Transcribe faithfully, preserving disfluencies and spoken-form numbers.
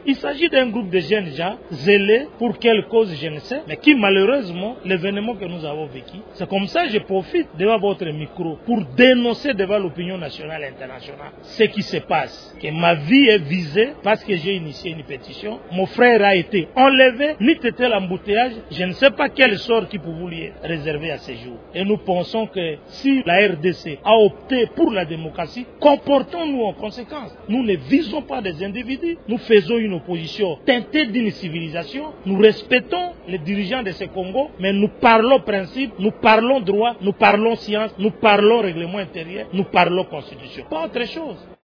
Il s'agit d'un groupe de jeunes gens zélés pour quelle cause je ne sais, mais qui malheureusement, l'événement que nous avons vécu, c'est comme ça que je profite devant votre micro pour dénoncer devant l'opinion nationale et internationale ce qui se passe, que ma vie est visée parce que j'ai initié une pétition, mon frère a été enlevé, ni était l'embouteillage, je ne sais pas quel sort qui pouvait lui être réservé à ce jour. Et nous pensons que si la R D C a opté pour la démocratie, comportons-nous en conséquence. Nous ne visons pas des individus, nous faisons une opposition teintée d'une civilisation, nous respectons les dirigeants de ce Congo, mais nous parlons principe, nous parlons droit, nous parlons science, nous parlons règlement intérieur, nous parlons constitution. Pas autre chose.